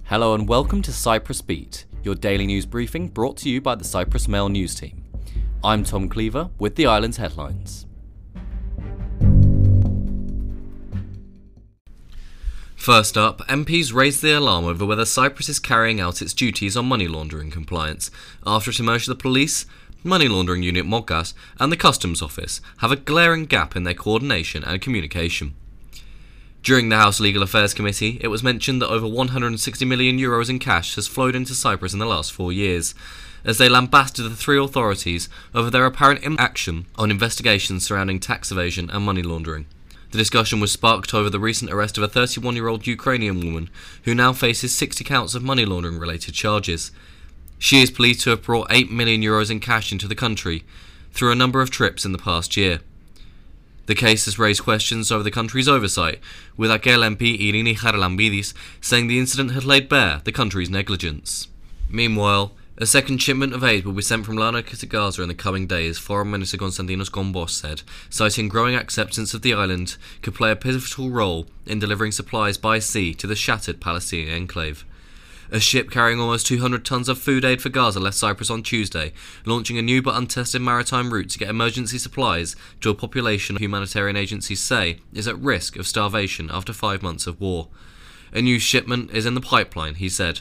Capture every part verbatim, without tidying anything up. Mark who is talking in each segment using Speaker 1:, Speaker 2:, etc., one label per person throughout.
Speaker 1: Hello and welcome to Cyprus Beat, your daily news briefing brought to you by the Cyprus Mail news team. I'm Tom Cleaver with the island's headlines. First up, M Ps raised the alarm over whether Cyprus is carrying out its duties on money laundering compliance after it emerged the police, money laundering unit MOGAS and the Customs Office have a glaring gap in their coordination and communication. During the House Legal Affairs Committee, it was mentioned that over one hundred sixty million euros in cash has flowed into Cyprus in the last four years, as they lambasted the three authorities over their apparent inaction on investigations surrounding tax evasion and money laundering. The discussion was sparked over the recent arrest of a thirty-one-year-old Ukrainian woman who now faces sixty counts of money laundering related charges. She is believed to have brought eight million euros in cash into the country through a number of trips in the past year. The case has raised questions over the country's oversight, with Akel M P Irini Charalambidis saying the incident had laid bare the country's negligence. Meanwhile, a second shipment of aid will be sent from Larnaca to Gaza in the coming days, Foreign Minister Konstantinos Gombos said, citing growing acceptance of the island could play a pivotal role in delivering supplies by sea to the shattered Palestinian enclave. A ship carrying almost two hundred tons of food aid for Gaza left Cyprus on Tuesday, launching a new but untested maritime route to get emergency supplies to a population humanitarian agencies say is at risk of starvation after five months of war. A new shipment is in the pipeline, he said.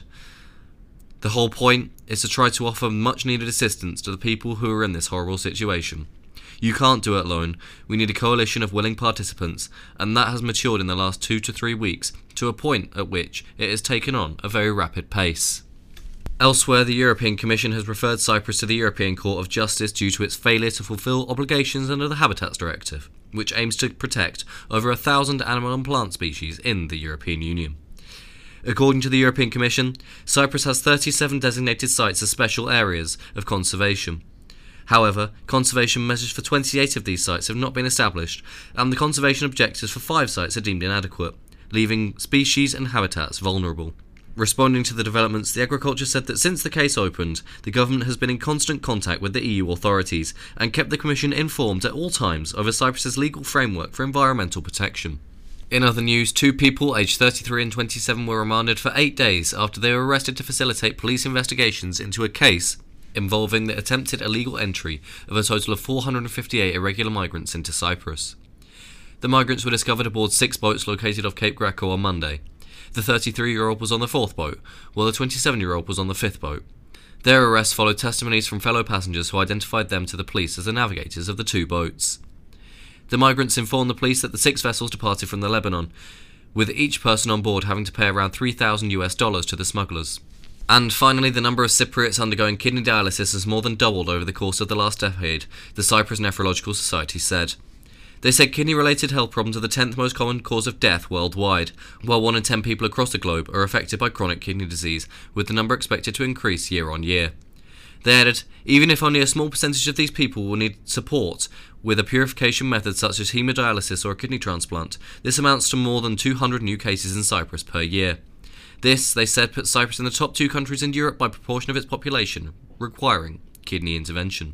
Speaker 1: The whole point is to try to offer much-needed assistance to the people who are in this horrible situation. You can't do it alone. We need a coalition of willing participants, and that has matured in the last two to three weeks to a point at which it has taken on a very rapid pace. Elsewhere, the European Commission has referred Cyprus to the European Court of Justice due to its failure to fulfil obligations under the Habitats Directive, which aims to protect over a thousand animal and plant species in the European Union. According to the European Commission, Cyprus has thirty-seven designated sites as special areas of conservation. However, conservation measures for twenty-eight of these sites have not been established, and the conservation objectives for five sites are deemed inadequate, leaving species and habitats vulnerable. Responding to the developments, the Agriculture said that since the case opened, the government has been in constant contact with the E U authorities and kept the Commission informed at all times over Cyprus's legal framework for environmental protection. In other news, two people aged thirty-three and twenty-seven were remanded for eight days after they were arrested to facilitate police investigations into a case involving the attempted illegal entry of a total of four hundred fifty-eight irregular migrants into Cyprus. The migrants were discovered aboard six boats located off Cape Greco on Monday. The thirty-three-year-old was on the fourth boat, while the twenty-seven-year-old was on the fifth boat. Their arrests followed testimonies from fellow passengers who identified them to the police as the navigators of the two boats. The migrants informed the police that the six vessels departed from the Lebanon, with each person on board having to pay around three thousand US dollars to the smugglers. And finally, the number of Cypriots undergoing kidney dialysis has more than doubled over the course of the last decade, the Cyprus Nephrological Society said. They said kidney-related health problems are the tenth most common cause of death worldwide, while one in ten people across the globe are affected by chronic kidney disease, with the number expected to increase year on year. They added, even if only a small percentage of these people will need support with a purification method such as hemodialysis or a kidney transplant, this amounts to more than two hundred new cases in Cyprus per year. This, they said, puts Cyprus in the top two countries in Europe by proportion of its population requiring kidney intervention.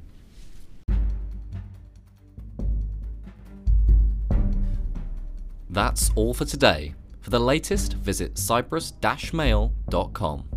Speaker 1: That's all for today. For the latest, visit cyprus dash mail dot com.